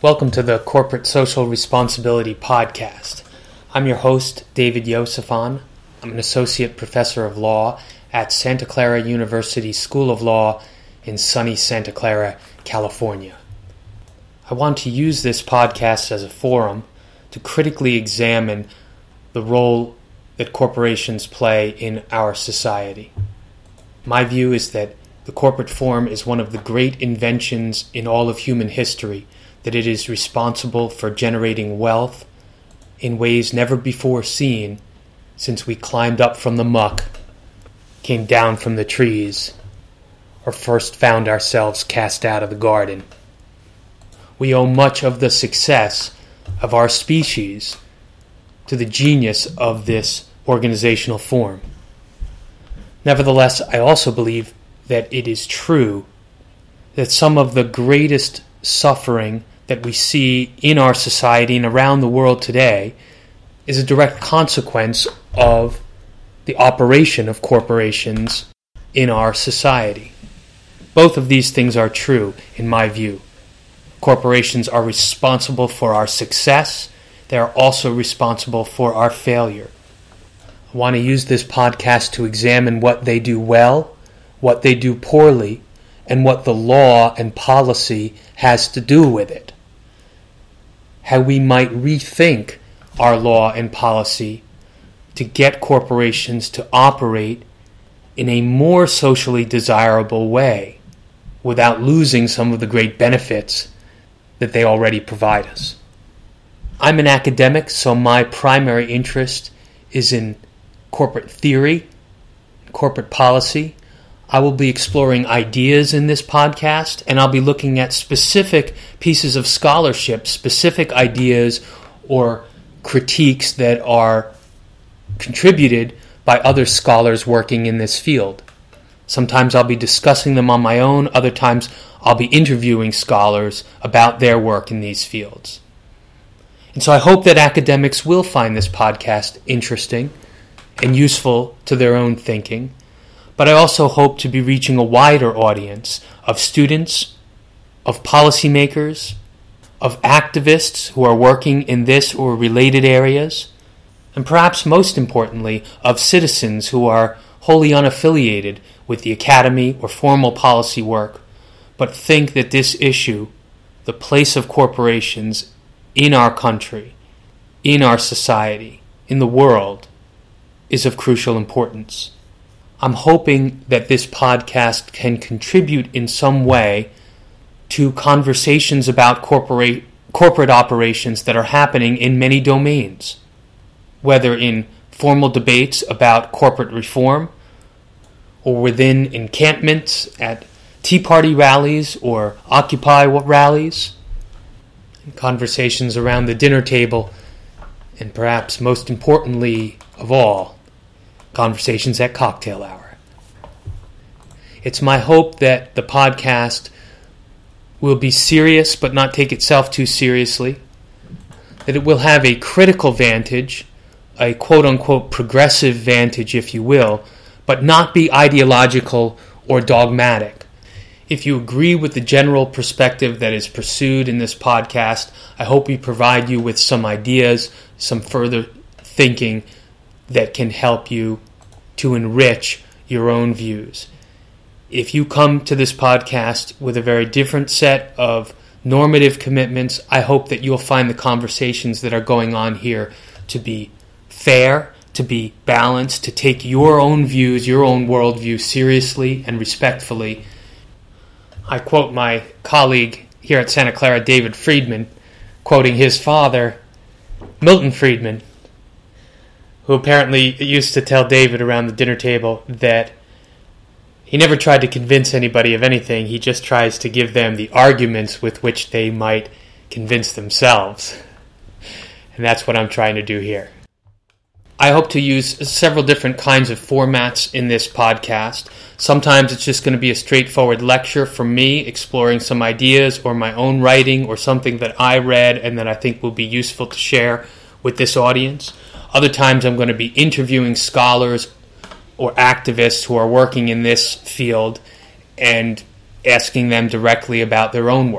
Welcome to the Corporate Social Responsibility Podcast. I'm your host, David Yosefan. I'm an associate professor of law at Santa Clara University School of Law in sunny Santa Clara, California. I want to use this podcast as a forum to critically examine the role that corporations play in our society. My view is that the corporate form is one of the great inventions in all of human history, that it is responsible for generating wealth in ways never before seen since we climbed up from the muck, came down from the trees, or first found ourselves cast out of the garden. We owe much of the success of our species to the genius of this organizational form. Nevertheless, I also believe that it is true that some of the greatest suffering that we see in our society and around the world today is a direct consequence of the operation of corporations in our society. Both of these things are true, in my view. Corporations are responsible for our success. They are also responsible for our failure. I want to use this podcast to examine what they do well, what they do poorly, and what the law and policy has to do with it. How we might rethink our law and policy to get corporations to operate in a more socially desirable way without losing some of the great benefits that they already provide us. I'm an academic, so my primary interest is in corporate theory, corporate policy. I will be exploring ideas in this podcast, and I'll be looking at specific pieces of scholarship, specific ideas or critiques that are contributed by other scholars working in this field. Sometimes I'll be discussing them on my own, other times I'll be interviewing scholars about their work in these fields. And so I hope that academics will find this podcast interesting and useful to their own thinking. But I also hope to be reaching a wider audience of students, of policymakers, of activists who are working in this or related areas, and perhaps most importantly, of citizens who are wholly unaffiliated with the academy or formal policy work, but think that this issue, the place of corporations in our country, in our society, in the world, is of crucial importance. I'm hoping that this podcast can contribute in some way to conversations about corporate operations that are happening in many domains, whether in formal debates about corporate reform or within encampments at Tea Party rallies or Occupy rallies, and conversations around the dinner table, and perhaps most importantly of all, conversations at cocktail hour. It's my hope that the podcast will be serious but not take itself too seriously, that it will have a critical vantage, a quote-unquote progressive vantage, if you will, but not be ideological or dogmatic. If you agree with the general perspective that is pursued in this podcast, I hope we provide you with some ideas, some further thinking that can help you to enrich your own views. If you come to this podcast with a very different set of normative commitments, I hope that you'll find the conversations that are going on here to be fair, to be balanced, to take your own views, your own worldview seriously and respectfully. I quote my colleague here at Santa Clara, David Friedman, quoting his father, Milton Friedman, who apparently used to tell David around the dinner table that he never tried to convince anybody of anything. He just tries to give them the arguments with which they might convince themselves. And that's what I'm trying to do here. I hope to use several different kinds of formats in this podcast. Sometimes it's just going to be a straightforward lecture from me exploring some ideas or my own writing or something that I read and that I think will be useful to share with this audience. Other times I'm going to be interviewing scholars or activists who are working in this field and asking them directly about their own work.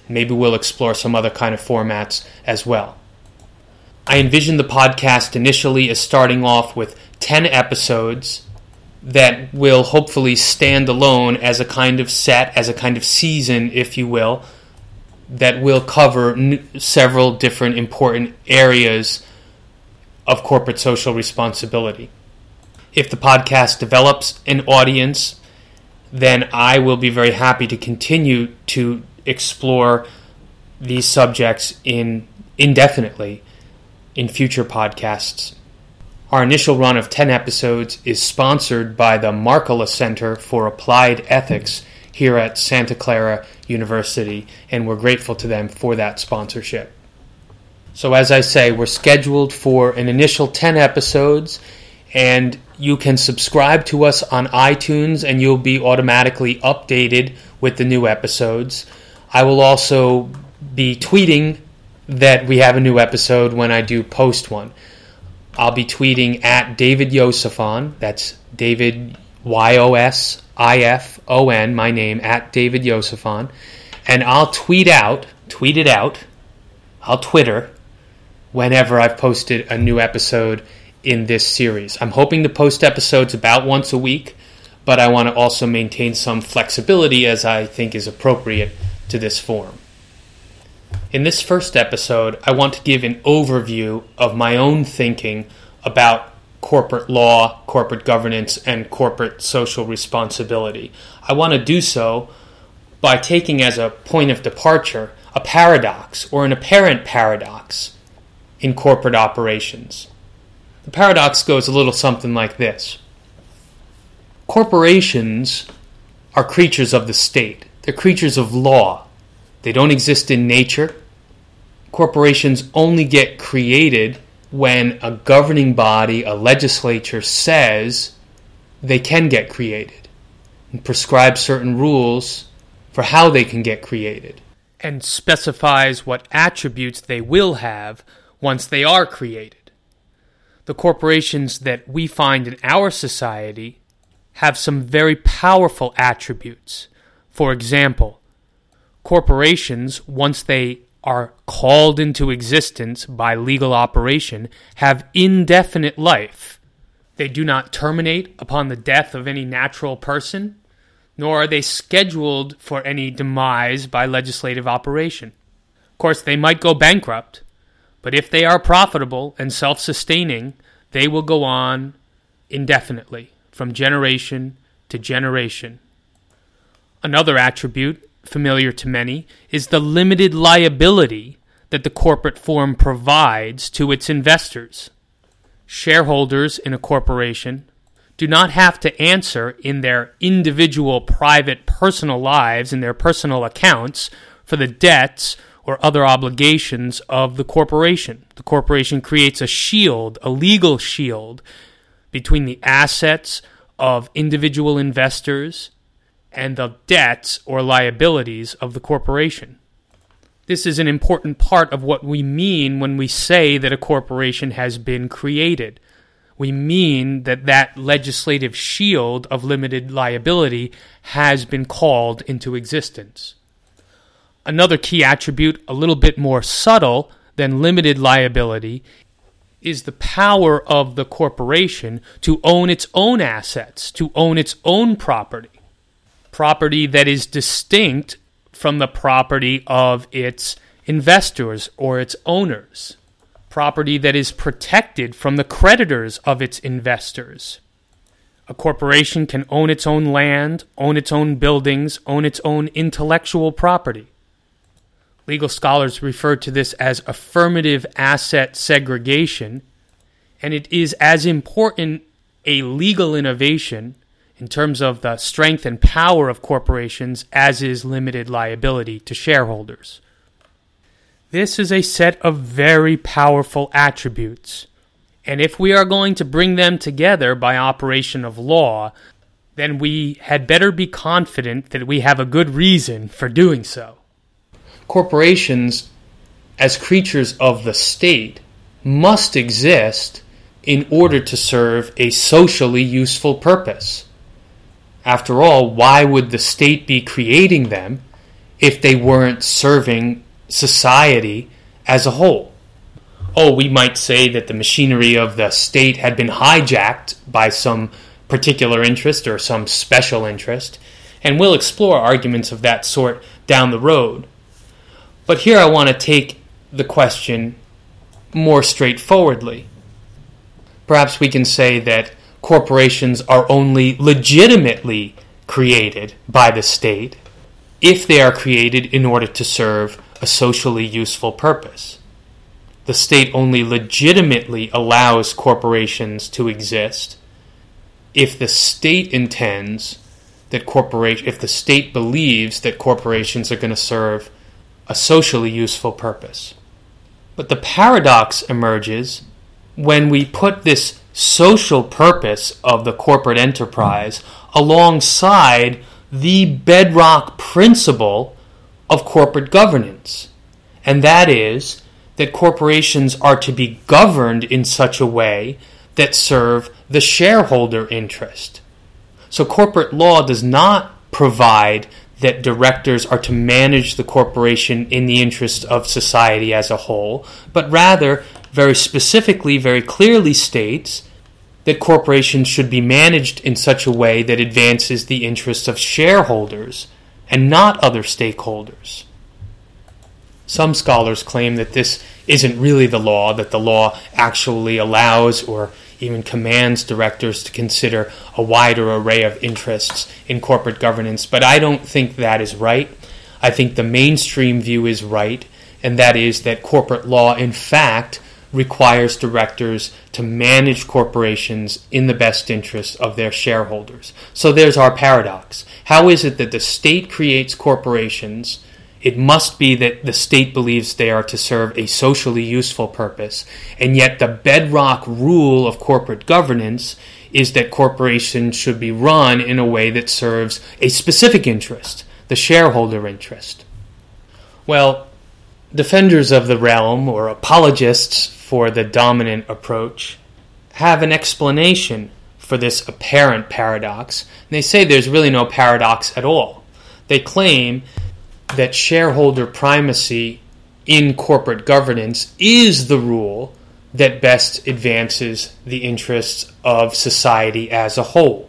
Maybe we'll explore some other kind of formats as well. I envision the podcast initially as starting off with 10 episodes that will hopefully stand alone as a kind of set, as a kind of season, if you will, that will cover several different important areas of corporate social responsibility. If the podcast develops an audience, then I will be very happy to continue to explore these subjects indefinitely in future podcasts. Our initial run of 10 episodes is sponsored by the Markkula Center for Applied Ethics here at Santa Clara University, and we're grateful to them for that sponsorship. So as I say, we're scheduled for an initial 10 episodes, and you can subscribe to us on iTunes and you'll be automatically updated with the new episodes. I will also be tweeting that we have a new episode when I do post one. I'll be tweeting at David Yosifon, that's David Yosifon, my name, at David Yosifon, and I'll I'll Twitter whenever I've posted a new episode in this series. I'm hoping to post episodes about once a week, but I want to also maintain some flexibility as I think is appropriate to this form. In this first episode, I want to give an overview of my own thinking about corporate law, corporate governance, and corporate social responsibility. I want to do so by taking as a point of departure a paradox or an apparent paradox in corporate operations. The paradox goes a little something like this. Corporations are creatures of the state. They're creatures of law. They don't exist in nature. Corporations only get created when a governing body, a legislature, says they can get created and prescribes certain rules for how they can get created and specifies what attributes they will have once they are created. The corporations that we find in our society have some very powerful attributes. For example, corporations, once they are called into existence by legal operation, have indefinite life. They do not terminate upon the death of any natural person, nor are they scheduled for any demise by legislative operation. Of course, they might go bankrupt, but if they are profitable and self-sustaining, they will go on indefinitely, from generation to generation. Another attribute familiar to many is the limited liability that the corporate form provides to its investors. Shareholders in a corporation do not have to answer in their individual private personal lives, in their personal accounts, for the debts or other obligations of the corporation. The corporation creates a shield, a legal shield, between the assets of individual investors and the debts or liabilities of the corporation. This is an important part of what we mean when we say that a corporation has been created. We mean that that legislative shield of limited liability has been called into existence. Another key attribute, a little bit more subtle than limited liability, is the power of the corporation to own its own assets, to own its own property that is distinct from the property of its investors or its owners, property that is protected from the creditors of its investors. A corporation can own its own land, own its own buildings, own its own intellectual property. Legal scholars refer to this as affirmative asset segregation, and it is as important a legal innovation in terms of the strength and power of corporations as is limited liability to shareholders. This is a set of very powerful attributes, and if we are going to bring them together by operation of law, then we had better be confident that we have a good reason for doing so. Corporations, as creatures of the state, must exist in order to serve a socially useful purpose. After all, why would the state be creating them if they weren't serving society as a whole. Oh, we might say that the machinery of the state had been hijacked by some particular interest or some special interest, and we'll explore arguments of that sort down the road. But here I want to take the question more straightforwardly. Perhaps we can say that corporations are only legitimately created by the state if they are created in order to serve a socially useful purpose. The state only legitimately allows corporations to exist if the state intends that if the state believes that corporations are going to serve a socially useful purpose. But the paradox emerges when we put this social purpose of the corporate enterprise alongside the bedrock principle of corporate governance, and that is that corporations are to be governed in such a way that serve the shareholder interest. So corporate law does not provide that directors are to manage the corporation in the interest of society as a whole, but rather, very specifically, very clearly states that corporations should be managed in such a way that advances the interests of shareholders and not other stakeholders. Some scholars claim that this isn't really the law, that the law actually allows or even commands directors to consider a wider array of interests in corporate governance, but I don't think that is right. I think the mainstream view is right, and that is that corporate law, in fact, requires directors to manage corporations in the best interest of their shareholders. So there's our paradox. How is it that the state creates corporations? It must be that the state believes they are to serve a socially useful purpose, and yet the bedrock rule of corporate governance is that corporations should be run in a way that serves a specific interest, the shareholder interest. Well, defenders of the realm, or apologists for the dominant approach, have an explanation for this apparent paradox. They say there's really no paradox at all. They claim that shareholder primacy in corporate governance is the rule that best advances the interests of society as a whole.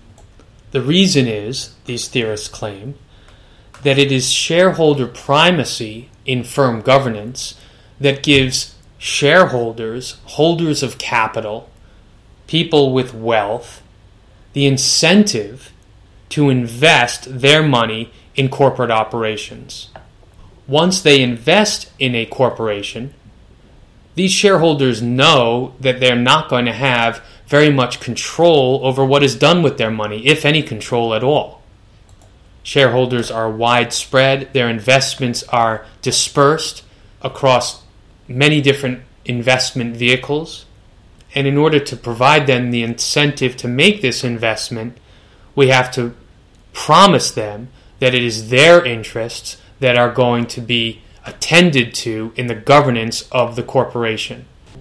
The reason is, these theorists claim, that it is shareholder primacy in firm governance that gives shareholders, holders of capital, people with wealth, the incentive to invest their money in corporate operations. Once they invest in a corporation, these shareholders know that they're not going to have very much control over what is done with their money, if any control at all. Shareholders are widespread, their investments are dispersed across many different investment vehicles, and in order to provide them the incentive to make this investment, we have to promise them that it is their interests that are going to be attended to in the governance of the corporation.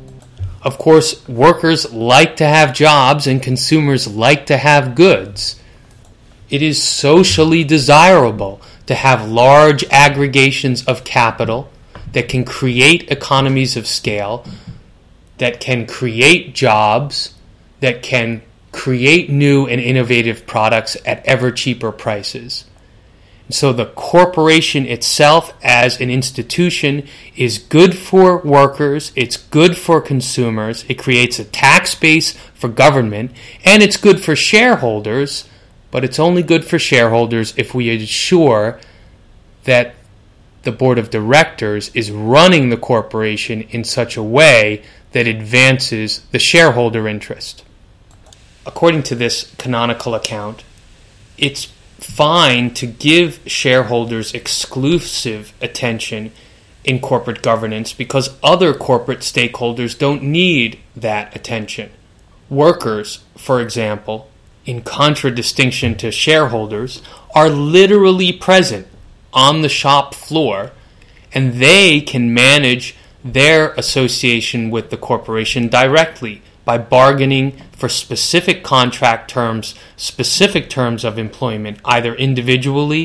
Of course, workers like to have jobs and consumers like to have goods. It is socially desirable to have large aggregations of capital that can create economies of scale, that can create jobs, that can create new and innovative products at ever cheaper prices. So the corporation itself as an institution is good for workers, it's good for consumers, it creates a tax base for government, and it's good for shareholders, but it's only good for shareholders if we ensure that the board of directors is running the corporation in such a way that advances the shareholder interest. According to this canonical account, it's fine to give shareholders exclusive attention in corporate governance because other corporate stakeholders don't need that attention. Workers, for example, in contradistinction to shareholders, are literally present on the shop floor, and they can manage their association with the corporation directly by bargaining for specific contract terms, specific terms of employment, either individually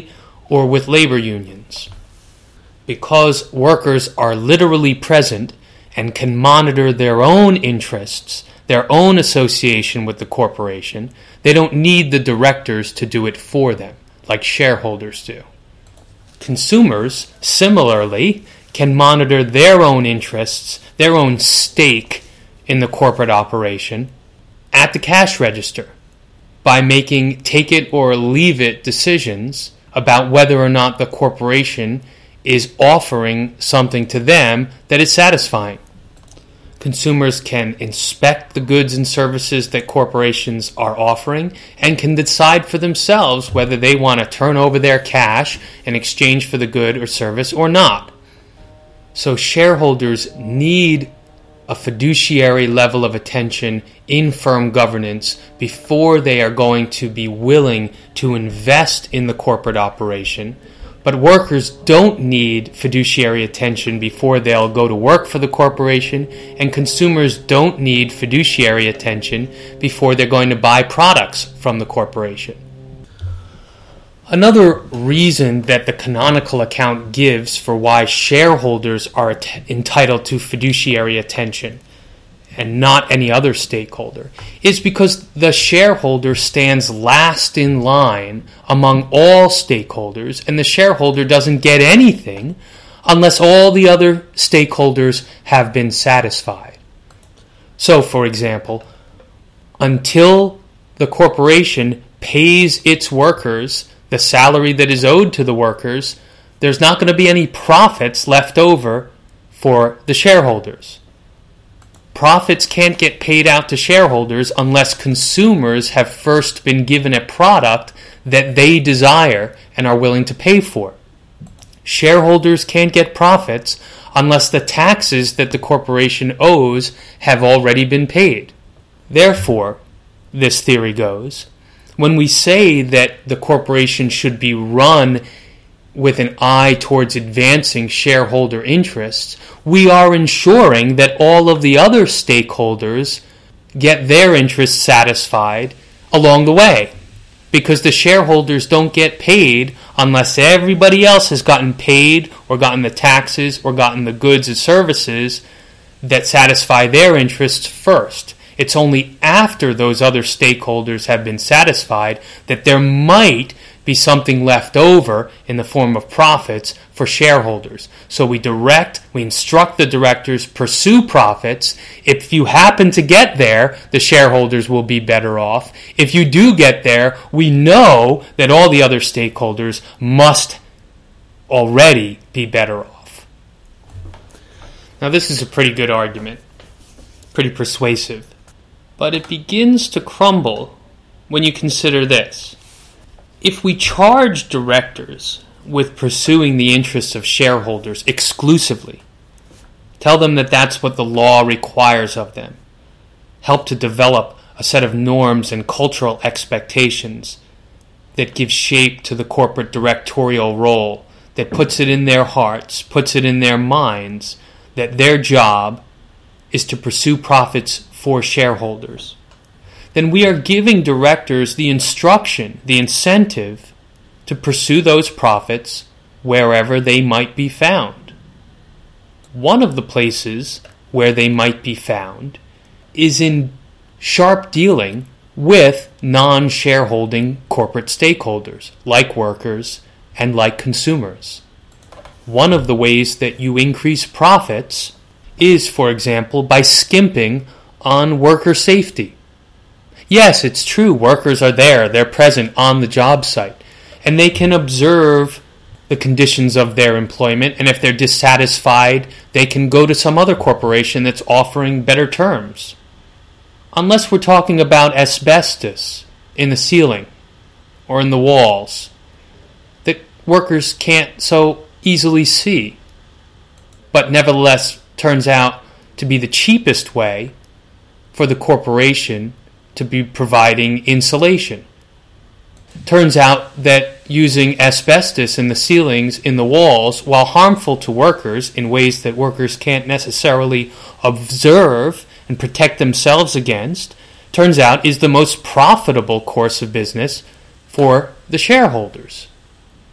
or with labor unions. Because workers are literally present and can monitor their own interests, their own association with the corporation, they don't need the directors to do it for them, like shareholders do. Consumers, similarly, can monitor their own interests, their own stake in the corporate operation at the cash register by making take it or leave it decisions about whether or not the corporation is offering something to them that is satisfying. Consumers can inspect the goods and services that corporations are offering and can decide for themselves whether they want to turn over their cash in exchange for the good or service or not. So shareholders need a fiduciary level of attention in firm governance before they are going to be willing to invest in the corporate operation. But workers don't need fiduciary attention before they'll go to work for the corporation, and consumers don't need fiduciary attention before they're going to buy products from the corporation. Another reason that the canonical account gives for why shareholders are entitled to fiduciary attention and not any other stakeholder is because the shareholder stands last in line among all stakeholders, and the shareholder doesn't get anything unless all the other stakeholders have been satisfied. So, for example, until the corporation pays its workers the salary that is owed to the workers, there's not going to be any profits left over for the shareholders. Profits can't get paid out to shareholders unless consumers have first been given a product that they desire and are willing to pay for. Shareholders can't get profits unless the taxes that the corporation owes have already been paid. Therefore, this theory goes, when we say that the corporation should be run with an eye towards advancing shareholder interests, we are ensuring that all of the other stakeholders get their interests satisfied along the way, because the shareholders don't get paid unless everybody else has gotten paid or gotten the taxes or gotten the goods and services that satisfy their interests first. It's only after those other stakeholders have been satisfied that there might be something left over in the form of profits for shareholders. So we instruct the directors, pursue profits. If you happen to get there, the shareholders will be better off. If you do get there, we know that all the other stakeholders must already be better off. Now, this is a pretty good argument, pretty persuasive, but it begins to crumble when you consider this. If we charge directors with pursuing the interests of shareholders exclusively, tell them that that's what the law requires of them, help to develop a set of norms and cultural expectations that give shape to the corporate directorial role, that puts it in their hearts, puts it in their minds, that their job is to pursue profits for shareholders, then we are giving directors the instruction, the incentive to pursue those profits wherever they might be found. One of the places where they might be found is in sharp dealing with non-shareholding corporate stakeholders, like workers and like consumers. One of the ways that you increase profits is, for example, by skimping on worker safety. Yes, it's true, workers are there, they're present on the job site, and they can observe the conditions of their employment, and if they're dissatisfied, they can go to some other corporation that's offering better terms. Unless we're talking about asbestos in the ceiling or in the walls that workers can't so easily see, but nevertheless turns out to be the cheapest way for the corporation to be providing insulation. Turns out that using asbestos in the ceilings, in the walls, while harmful to workers in ways that workers can't necessarily observe and protect themselves against, turns out is the most profitable course of business for the shareholders.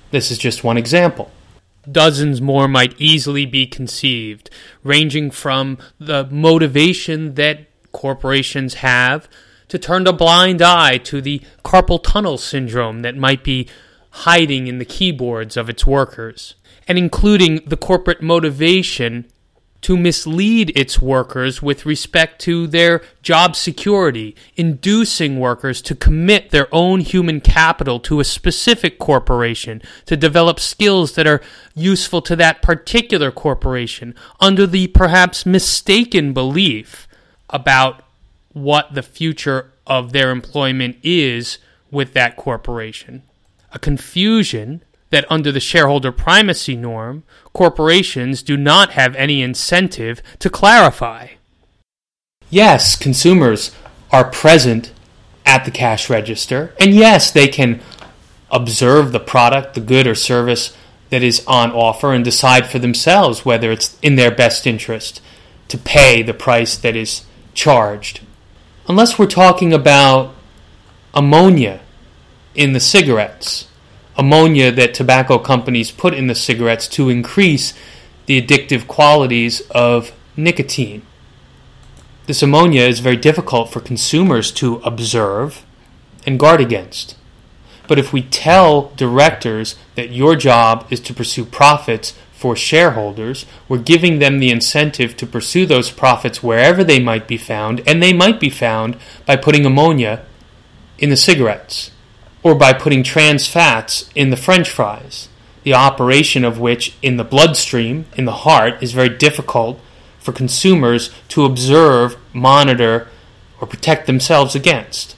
This is just one example. Dozens more might easily be conceived, ranging from the motivation that corporations have to turn a blind eye to the carpal tunnel syndrome that might be hiding in the keyboards of its workers, and including the corporate motivation to mislead its workers with respect to their job security, inducing workers to commit their own human capital to a specific corporation to develop skills that are useful to that particular corporation under the perhaps mistaken belief about what the future of their employment is with that corporation. A confusion that under the shareholder primacy norm, corporations do not have any incentive to clarify. Yes, consumers are present at the cash register, and yes, they can observe the product, the good or service that is on offer and decide for themselves whether it's in their best interest to pay the price that is charged. Unless we're talking about ammonia in the cigarettes, ammonia that tobacco companies put in the cigarettes to increase the addictive qualities of nicotine. This ammonia is very difficult for consumers to observe and guard against. But if we tell directors that your job is to pursue profits for shareholders, we're giving them the incentive to pursue those profits wherever they might be found, and they might be found by putting ammonia in the cigarettes, or by putting trans fats in the French fries, the operation of which in the bloodstream, in the heart, is very difficult for consumers to observe, monitor, or protect themselves against.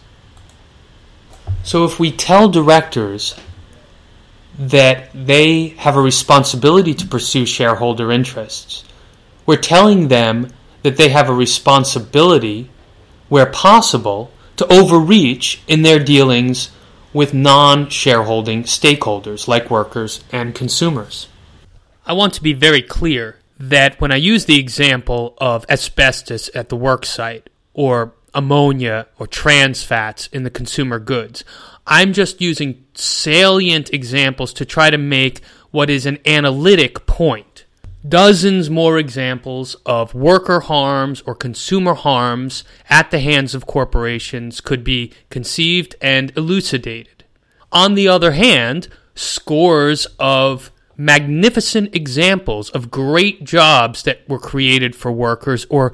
So if we tell directors that they have a responsibility to pursue shareholder interests, we're telling them that they have a responsibility, where possible, to overreach in their dealings with non-shareholding stakeholders like workers and consumers. I want to be very clear that when I use the example of asbestos at the work site or ammonia or trans fats in the consumer goods, I'm just using salient examples to try to make what is an analytic point. Dozens more examples of worker harms or consumer harms at the hands of corporations could be conceived and elucidated. On the other hand, scores of magnificent examples of great jobs that were created for workers or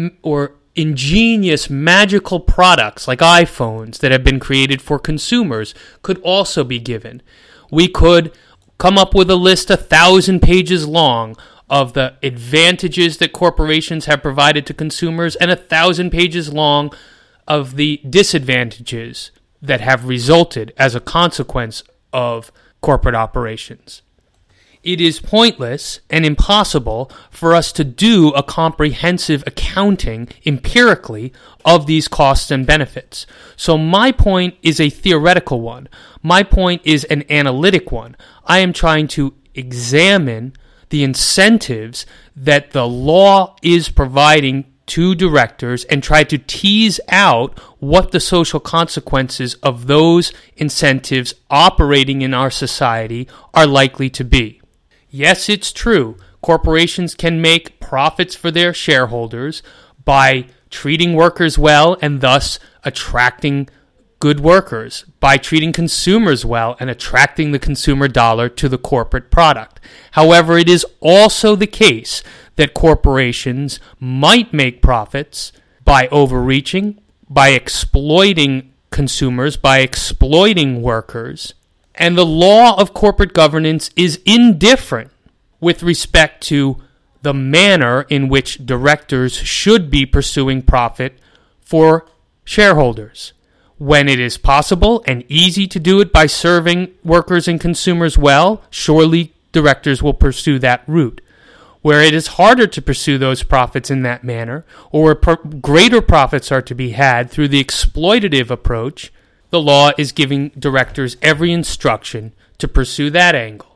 ingenious magical products like iPhones that have been created for consumers could also be given. We could come up with a list 1,000 pages long of the advantages that corporations have provided to consumers and 1,000 pages long of the disadvantages that have resulted as a consequence of corporate operations. It is pointless and impossible for us to do a comprehensive accounting empirically of these costs and benefits. So my point is a theoretical one. My point is an analytic one. I am trying to examine the incentives that the law is providing to directors and try to tease out what the social consequences of those incentives operating in our society are likely to be. Yes, it's true. Corporations can make profits for their shareholders by treating workers well and thus attracting good workers, by treating consumers well and attracting the consumer dollar to the corporate product. However, it is also the case that corporations might make profits by overreaching, by exploiting consumers, by exploiting workers, and the law of corporate governance is indifferent with respect to the manner in which directors should be pursuing profit for shareholders. When it is possible and easy to do it by serving workers and consumers well, surely directors will pursue that route. Where it is harder to pursue those profits in that manner, or where greater profits are to be had through the exploitative approach, the law is giving directors every instruction to pursue that angle.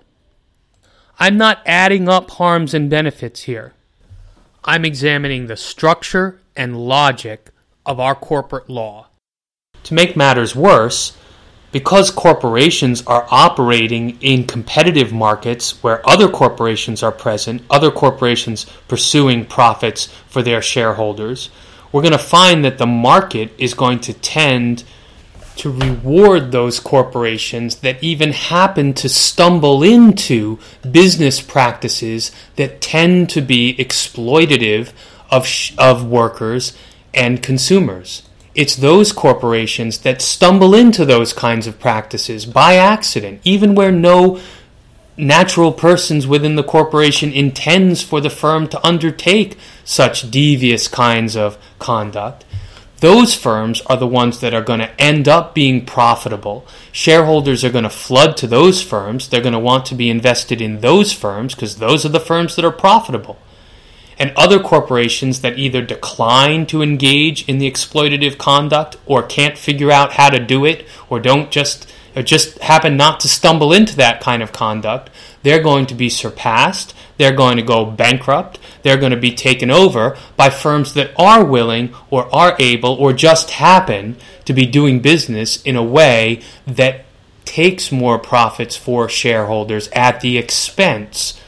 I'm not adding up harms and benefits here. I'm examining the structure and logic of our corporate law. To make matters worse, Because corporations are operating in competitive markets where other corporations are present, other corporations pursuing profits for their shareholders, we're going to find that the market is going to tend to reward those corporations that even happen to stumble into business practices that tend to be exploitative of workers and consumers. It's those corporations that stumble into those kinds of practices by accident, even where no natural persons within the corporation intends for the firm to undertake such devious kinds of conduct. Those firms are the ones that are going to end up being profitable. Shareholders are going to flood to those firms. They're going to want to be invested in those firms because those are the firms that are profitable. And other corporations that either decline to engage in the exploitative conduct or can't figure out how to do it or just happen not to stumble into that kind of conduct, they're going to be surpassed, they're going to go bankrupt, they're going to be taken over by firms that are willing or are able or just happen to be doing business in a way that takes more profits for shareholders at the expense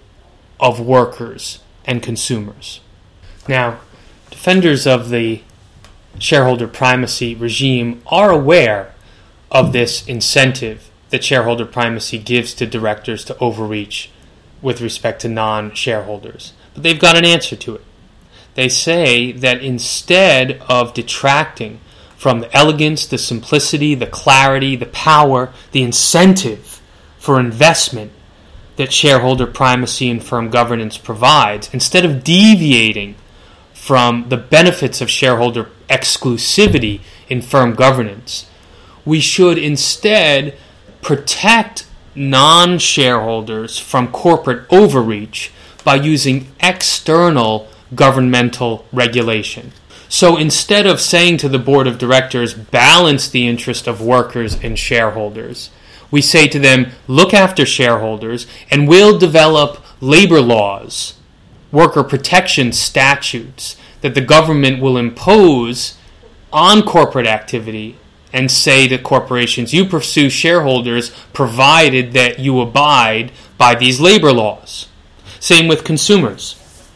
of workers and consumers. Now, defenders of the shareholder primacy regime are aware of this incentive that shareholder primacy gives to directors to overreach with respect to non-shareholders. But they've got an answer to it. They say that instead of detracting from the elegance, the simplicity, the clarity, the power, the incentive for investment that shareholder primacy and firm governance provides, instead of deviating from the benefits of shareholder exclusivity in firm governance, we should instead protect non-shareholders from corporate overreach by using external governmental regulation. So instead of saying to the board of directors, balance the interest of workers and shareholders, we say to them, look after shareholders, and we'll develop labor laws, worker protection statutes that the government will impose on corporate activity and say to corporations, you pursue shareholders provided that you abide by these labor laws. Same with consumers.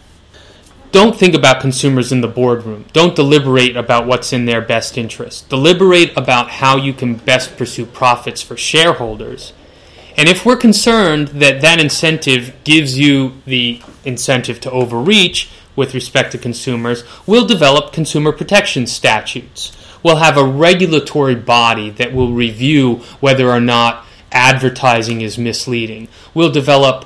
Don't think about consumers in the boardroom. Don't deliberate about what's in their best interest. Deliberate about how you can best pursue profits for shareholders. And if we're concerned that that incentive gives you the incentive to overreach with respect to consumers, we'll develop consumer protection statutes. We'll have a regulatory body that will review whether or not advertising is misleading. We'll develop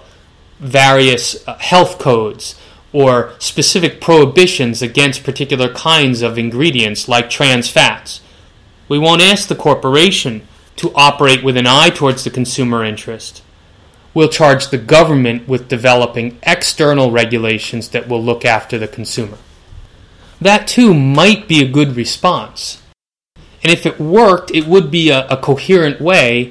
various health codes or specific prohibitions against particular kinds of ingredients like trans fats. We won't ask the corporation to operate with an eye towards the consumer interest. We'll charge the government with developing external regulations that will look after the consumer. That too might be a good response. And if it worked, it would be a coherent way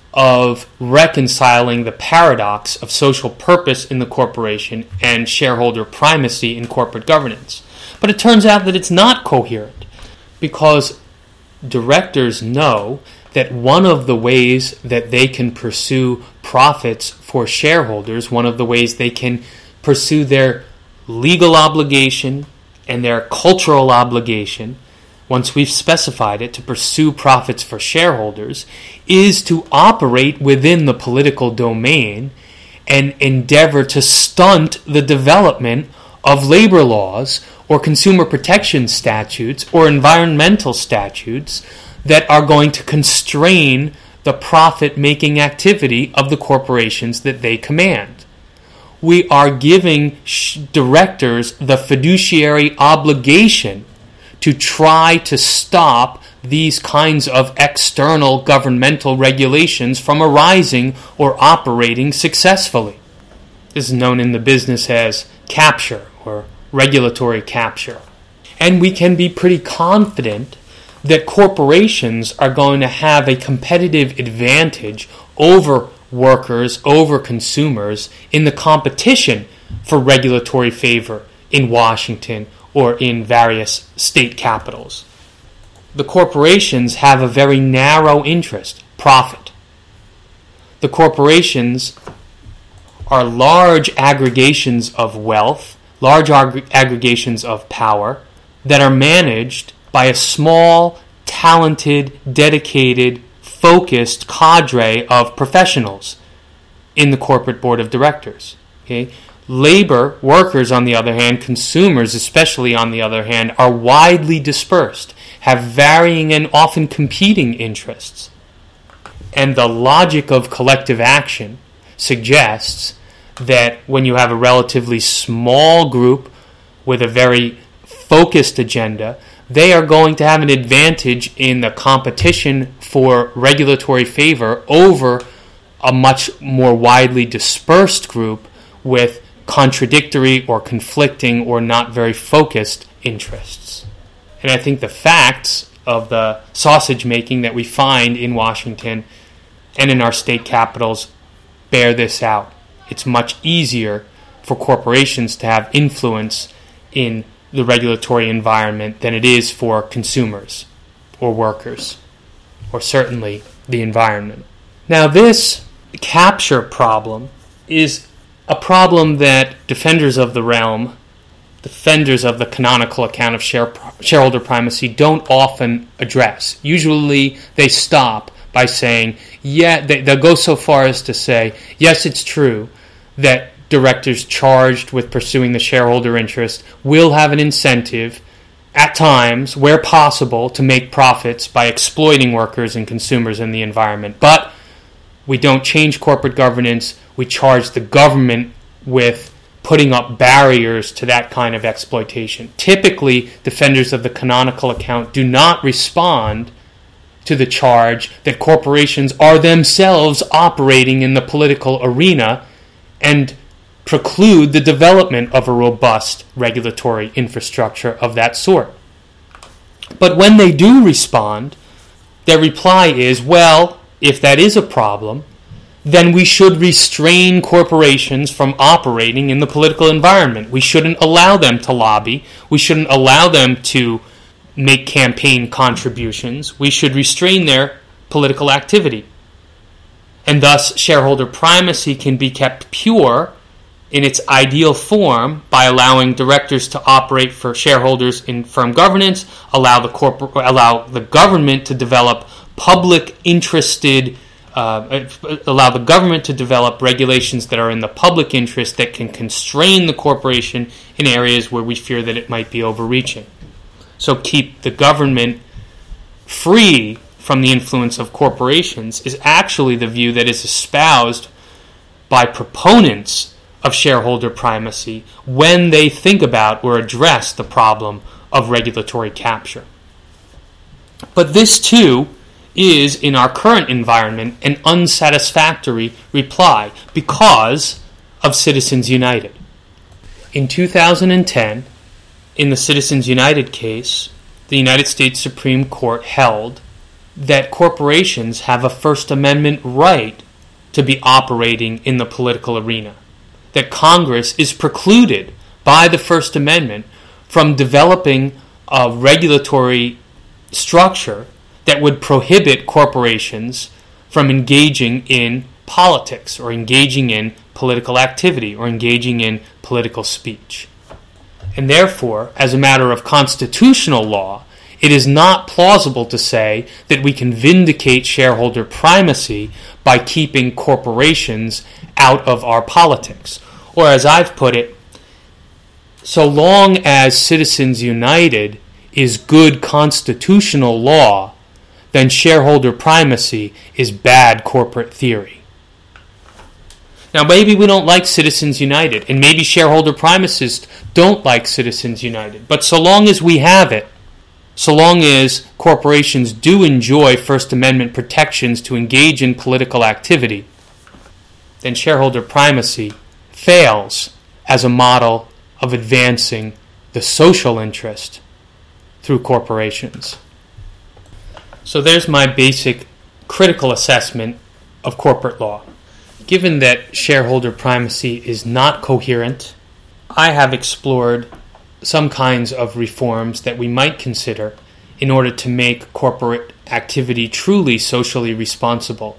of reconciling the paradox of social purpose in the corporation and shareholder primacy in corporate governance. But it turns out that it's not coherent because directors know that one of the ways that they can pursue profits for shareholders, one of the ways they can pursue their legal obligation and their cultural obligation, once we've specified it, to pursue profits for shareholders, is to operate within the political domain and endeavor to stunt the development of labor laws or consumer protection statutes or environmental statutes that are going to constrain the profit-making activity of the corporations that they command. We are giving directors the fiduciary obligation to try to stop these kinds of external governmental regulations from arising or operating successfully. This is known in the business as capture or regulatory capture. And we can be pretty confident that corporations are going to have a competitive advantage over workers, over consumers in the competition for regulatory favor in Washington or in various state capitals. the corporations have a very narrow interest, profit. The corporations are large aggregations of wealth, large aggregations of power that are managed by a small, talented, dedicated, focused cadre of professionals in the corporate board of directors. Okay? Labor, workers on the other hand, consumers especially on the other hand, are widely dispersed, have varying and often competing interests. And the logic of collective action suggests that when you have a relatively small group with a very focused agenda, they are going to have an advantage in the competition for regulatory favor over a much more widely dispersed group with contradictory or conflicting or not very focused interests. And I think the facts of the sausage making that we find in Washington and in our state capitals bear this out. It's much easier for corporations to have influence in the regulatory environment than it is for consumers or workers, or certainly the environment. Now, this capture problem is a problem that defenders of the realm, defenders of the canonical account of shareholder primacy, don't often address. Usually they stop by saying, they'll go so far as to say, yes, it's true that directors charged with pursuing the shareholder interest will have an incentive at times, where possible, to make profits by exploiting workers and consumers in the environment. But we don't change corporate governance. We charge the government with putting up barriers to that kind of exploitation. Typically, defenders of the canonical account do not respond to the charge that corporations are themselves operating in the political arena and preclude the development of a robust regulatory infrastructure of that sort. But when they do respond, their reply is, well, if that is a problem, then we should restrain corporations from operating in the political environment. We shouldn't allow them to lobby. We shouldn't allow them to make campaign contributions. We should restrain their political activity. And thus, shareholder primacy can be kept pure in its ideal form by allowing directors to operate for shareholders in firm governance, allow the government to develop allow the government to develop regulations that are in the public interest that can constrain the corporation in areas where we fear that it might be overreaching. So keep the government free from the influence of corporations is actually the view that is espoused by proponents of shareholder primacy when they think about or address the problem of regulatory capture. But this, too, is, in our current environment, an unsatisfactory reply because of Citizens United. In 2010, in the Citizens United case, the United States Supreme Court held that corporations have a First Amendment right to be operating in the political arena, that Congress is precluded by the First Amendment from developing a regulatory structure that would prohibit corporations from engaging in politics or engaging in political activity or engaging in political speech. And therefore, as a matter of constitutional law, it is not plausible to say that we can vindicate shareholder primacy by keeping corporations out of our politics. Or as I've put it, so long as Citizens United is good constitutional law, then shareholder primacy is bad corporate theory. Now, maybe we don't like Citizens United, and maybe shareholder primacists don't like Citizens United, but so long as we have it, so long as corporations do enjoy First Amendment protections to engage in political activity, then shareholder primacy fails as a model of advancing the social interest through corporations. So there's my basic critical assessment of corporate law. Given that shareholder primacy is not coherent, I have explored some kinds of reforms that we might consider in order to make corporate activity truly socially responsible,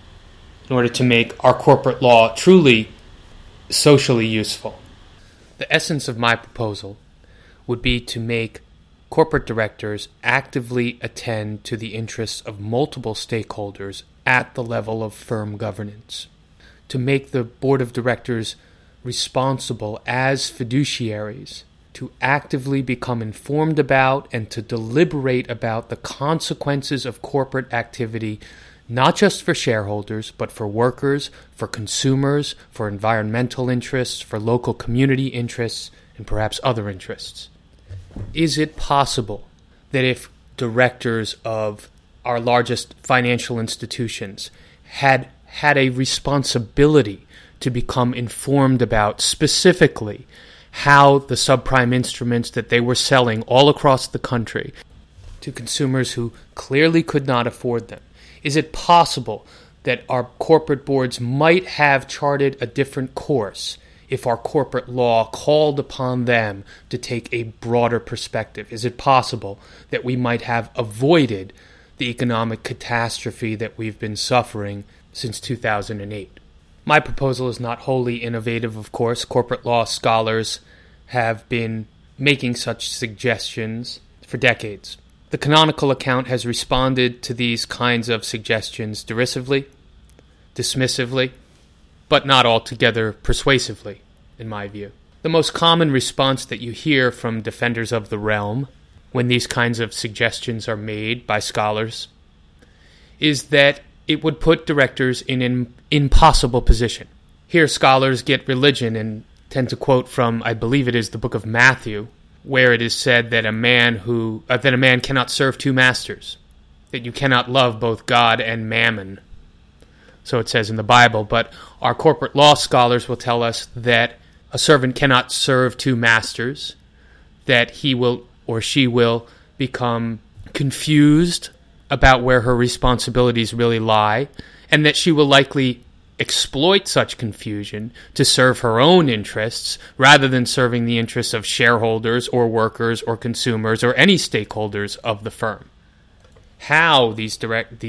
in order to make our corporate law truly socially useful. The essence of my proposal would be to make corporate directors actively attend to the interests of multiple stakeholders at the level of firm governance, to make the board of directors responsible as fiduciaries, to actively become informed about and to deliberate about the consequences of corporate activity, not just for shareholders, but for workers, for consumers, for environmental interests, for local community interests, and perhaps other interests. Is it possible that if directors of our largest financial institutions had a responsibility to become informed about specifically how the subprime instruments that they were selling all across the country to consumers who clearly could not afford them, is it possible that our corporate boards might have charted a different course if our corporate law called upon them to take a broader perspective? Is it possible that we might have avoided the economic catastrophe that we've been suffering since 2008? My proposal is not wholly innovative, of course. Corporate law scholars have been making such suggestions for decades. The canonical account has responded to these kinds of suggestions derisively, dismissively, but not altogether persuasively, in my view. The most common response that you hear from defenders of the realm when these kinds of suggestions are made by scholars is that it would put directors in an impossible position. Here scholars get religion and tend to quote from, I believe it is the book of Matthew, where it is said that a man cannot serve two masters, that you cannot love both God and mammon. So it says in the Bible, but our corporate law scholars will tell us that a servant cannot serve two masters, that he will or she will become confused about where her responsibilities really lie, and that she will likely exploit such confusion to serve her own interests rather than serving the interests of shareholders or workers or consumers or any stakeholders of the firm. How these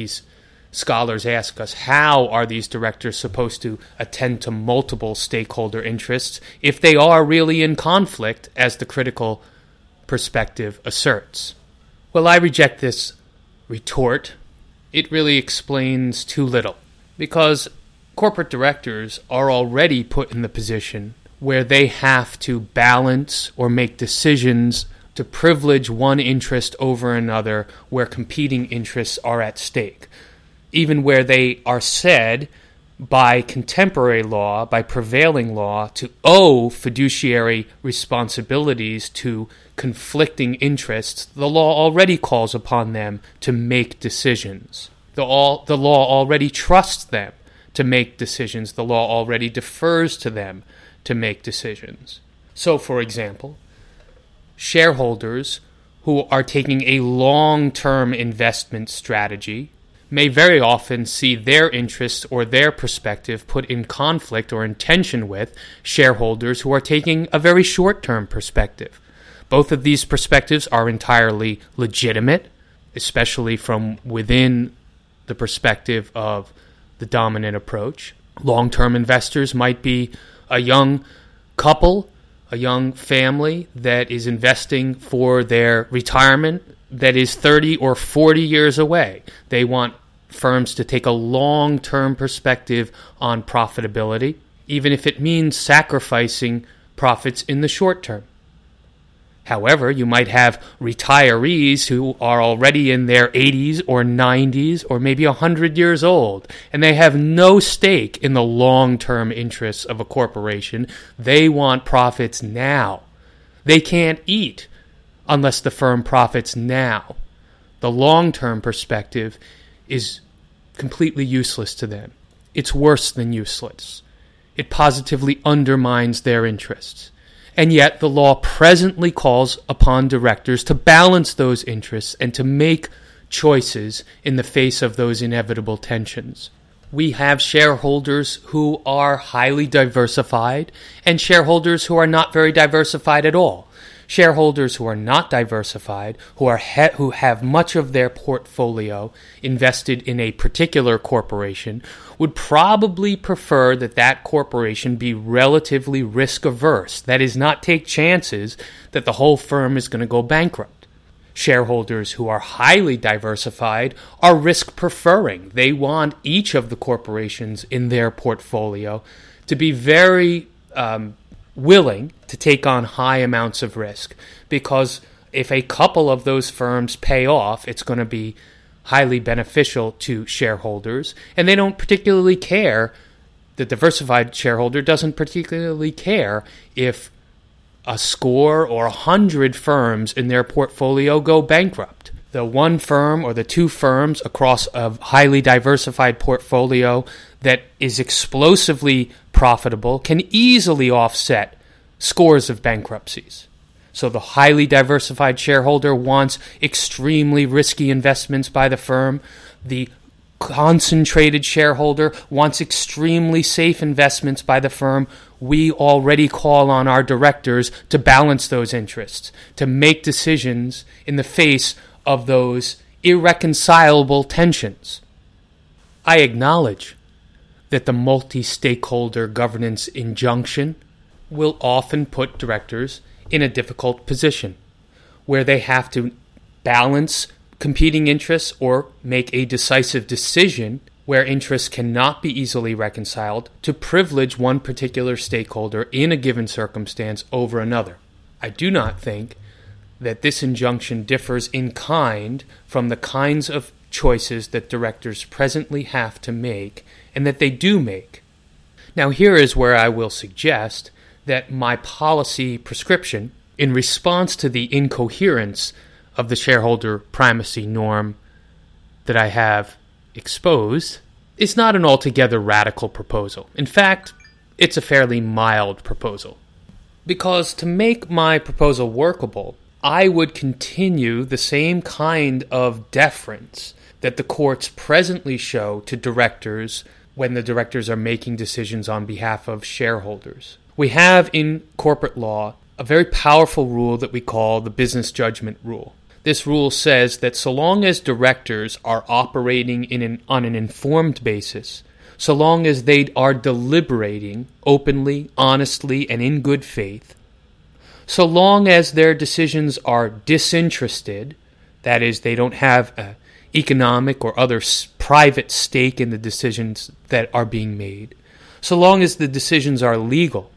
scholars ask us, how are these directors supposed to attend to multiple stakeholder interests if they are really in conflict, as the critical perspective asserts? Well, I reject this retort. It really explains too little, because corporate directors are already put in the position where they have to balance or make decisions to privilege one interest over another where competing interests are at stake, even where they are said by contemporary law, by prevailing law, to owe fiduciary responsibilities to conflicting interests. The law already calls upon them to make decisions. The law already trusts them to make decisions. The law already defers to them to make decisions. So, for example, shareholders who are taking a long-term investment strategy may very often see their interests or their perspective put in conflict or in tension with shareholders who are taking a very short-term perspective. Both of these perspectives are entirely legitimate, especially from within the perspective of the dominant approach. Long-term investors might be a young couple, a young family that is investing for their retirement that is 30 or 40 years away. They want firms to take a long-term perspective on profitability, even if it means sacrificing profits in the short term. However, you might have retirees who are already in their 80s or 90s or maybe 100 years old, and they have no stake in the long-term interests of a corporation. They want profits now. They can't eat unless the firm profits now. The long-term perspective is completely useless to them. It's worse than useless. It positively undermines their interests. And yet the law presently calls upon directors to balance those interests and to make choices in the face of those inevitable tensions. We have shareholders who are highly diversified and shareholders who are not very diversified at all. Shareholders who are not diversified, who have much of their portfolio invested in a particular corporation, would probably prefer that that corporation be relatively risk-averse. That is, not take chances that the whole firm is going to go bankrupt. Shareholders who are highly diversified are risk-preferring. They want each of the corporations in their portfolio to be very willing to take on high amounts of risk, because if a couple of those firms pay off, it's going to be highly beneficial to shareholders, and they don't particularly care. The diversified shareholder doesn't particularly care if a score or 100 firms in their portfolio go bankrupt. The one firm or the two firms across a highly diversified portfolio that is explosively profitable can easily offset scores of bankruptcies. So the highly diversified shareholder wants extremely risky investments by the firm. The concentrated shareholder wants extremely safe investments by the firm. We already call on our directors to balance those interests, to make decisions in the face of those irreconcilable tensions. I acknowledge that the multi-stakeholder governance injunction will often put directors in a difficult position where they have to balance competing interests or make a decisive decision where interests cannot be easily reconciled to privilege one particular stakeholder in a given circumstance over another. I do not think that this injunction differs in kind from the kinds of choices that directors presently have to make and that they do make. Now, here is where I will suggest that my policy prescription, in response to the incoherence of the shareholder primacy norm that I have exposed, is not an altogether radical proposal. In fact, it's a fairly mild proposal. Because to make my proposal workable, I would continue the same kind of deference that the courts presently show to directors when the directors are making decisions on behalf of shareholders. We have in corporate law a very powerful rule that we call the business judgment rule. This rule says that so long as directors are operating on an informed basis, so long as they are deliberating openly, honestly, and in good faith, so long as their decisions are disinterested, that is, they don't have an economic or other private stake in the decisions that are being made, so long as the decisions are legal,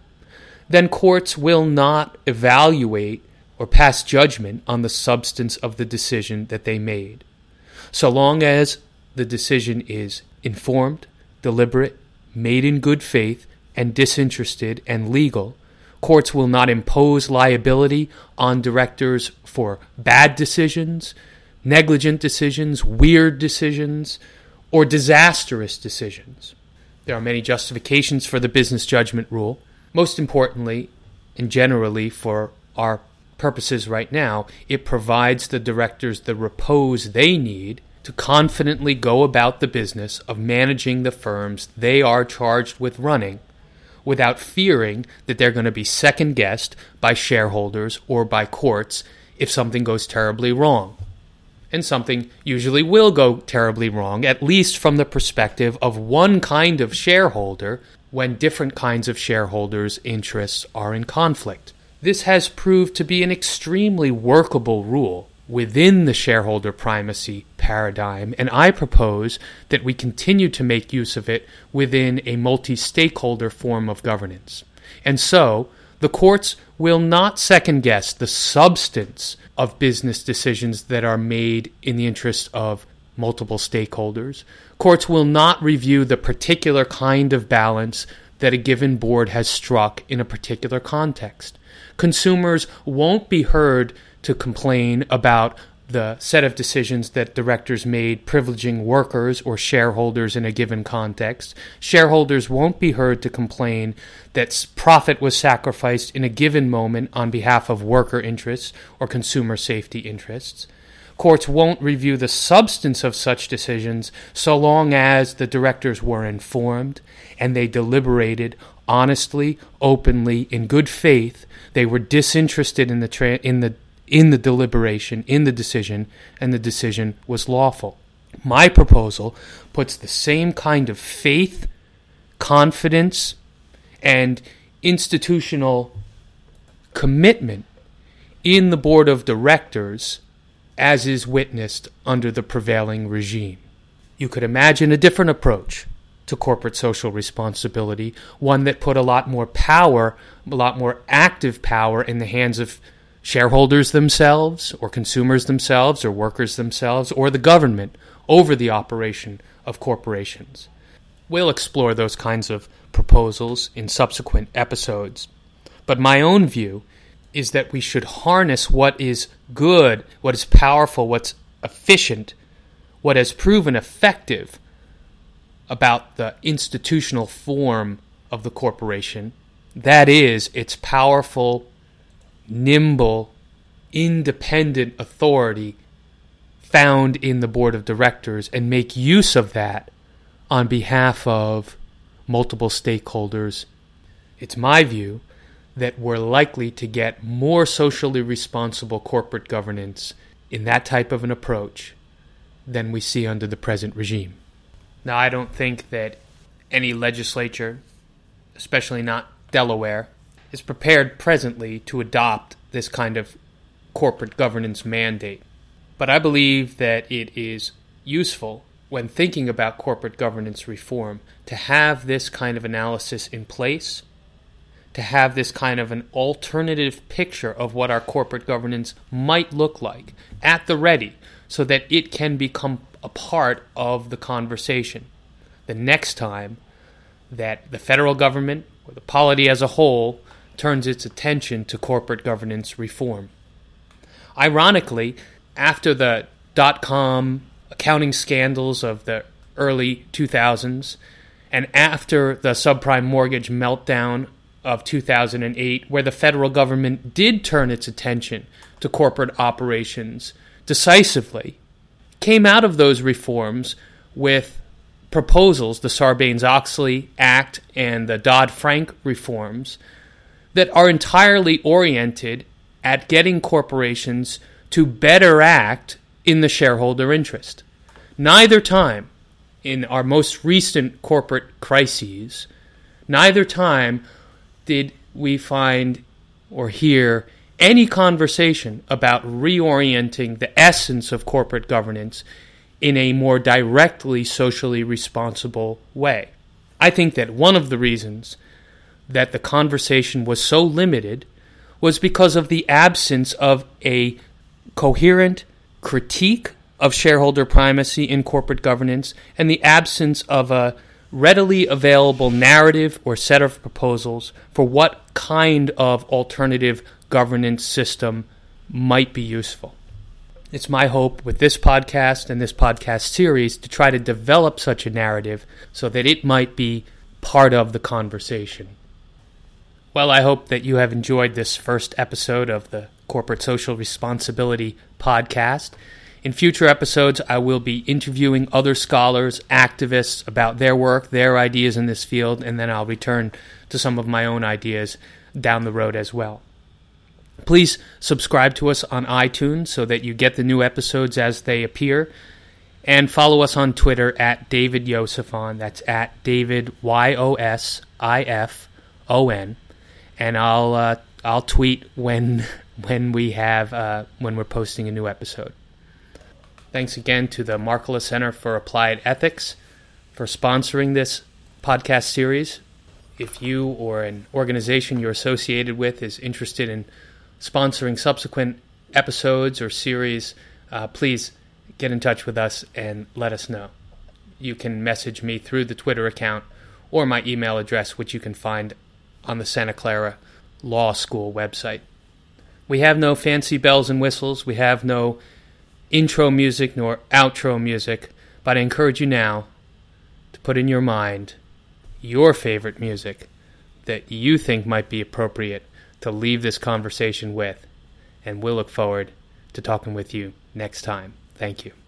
then courts will not evaluate or pass judgment on the substance of the decision that they made. So long as the decision is informed, deliberate, made in good faith, and disinterested and legal, courts will not impose liability on directors for bad decisions, negligent decisions, weird decisions, or disastrous decisions. There are many justifications for the business judgment rule. Most importantly, and generally for our purposes right now, it provides the directors the repose they need to confidently go about the business of managing the firms they are charged with running without fearing that they're going to be second-guessed by shareholders or by courts if something goes terribly wrong. And something usually will go terribly wrong, at least from the perspective of one kind of shareholder when different kinds of shareholders' interests are in conflict. This has proved to be an extremely workable rule within the shareholder primacy paradigm, and I propose that we continue to make use of it within a multi-stakeholder form of governance. And so, the courts will not second-guess the substance of business decisions that are made in the interest of multiple stakeholders. Courts will not review the particular kind of balance that a given board has struck in a particular context. Consumers won't be heard to complain about the set of decisions that directors made privileging workers or shareholders in a given context. Shareholders won't be heard to complain that profit was sacrificed in a given moment on behalf of worker interests or consumer safety interests. Courts won't review the substance of such decisions so long as the directors were informed and they deliberated honestly, openly, in good faith. They were disinterested in the deliberation, in the decision, and the decision was lawful. My proposal puts the same kind of faith, confidence, and institutional commitment in the board of directors as is witnessed under the prevailing regime. You could imagine a different approach to corporate social responsibility, one that put a lot more power, a lot more active power in the hands of shareholders themselves, or consumers themselves, or workers themselves, or the government over the operation of corporations. We'll explore those kinds of proposals in subsequent episodes. But my own view is that we should harness what is good, what is powerful, what's efficient, what has proven effective about the institutional form of the corporation. That is, its powerful, nimble, independent authority found in the board of directors, and make use of that on behalf of multiple stakeholders. It's my view that we're likely to get more socially responsible corporate governance in that type of an approach than we see under the present regime. Now, I don't think that any legislature, especially not Delaware, is prepared presently to adopt this kind of corporate governance mandate. But I believe that it is useful when thinking about corporate governance reform to have this kind of analysis in place, to have this kind of an alternative picture of what our corporate governance might look like at the ready, so that it can become a part of the conversation the next time that the federal government or the polity as a whole turns its attention to corporate governance reform. Ironically, after the dot-com accounting scandals of the early 2000s, and after the subprime mortgage meltdown of 2008, where the federal government did turn its attention to corporate operations decisively, came out of those reforms with proposals, the Sarbanes-Oxley Act and the Dodd-Frank reforms, that are entirely oriented at getting corporations to better act in the shareholder interest. Neither time in our most recent corporate crises, neither time did we find or hear any conversation about reorienting the essence of corporate governance in a more directly socially responsible way. I think that one of the reasons that the conversation was so limited was because of the absence of a coherent critique of shareholder primacy in corporate governance and the absence of a readily available narrative or set of proposals for what kind of alternative governance system might be useful. It's my hope with this podcast and this podcast series to try to develop such a narrative so that it might be part of the conversation. Well, I hope that you have enjoyed this first episode of the Corporate Social Responsibility podcast. In future episodes, I will be interviewing other scholars, activists about their work, their ideas in this field, and then I'll return to some of my own ideas down the road as well. Please subscribe to us on iTunes so that you get the new episodes as they appear, and follow us on Twitter at David Yosifon. That's at David Yosifon, and I'll tweet when we're posting a new episode. Thanks again to the Markkula Center for Applied Ethics for sponsoring this podcast series. If you or an organization you're associated with is interested in sponsoring subsequent episodes or series, please get in touch with us and let us know. You can message me through the Twitter account or my email address, which you can find on the Santa Clara Law School website. We have no fancy bells and whistles. We have no intro music nor outro music, but I encourage you now to put in your mind your favorite music that you think might be appropriate to leave this conversation with, and we'll look forward to talking with you next time. Thank you.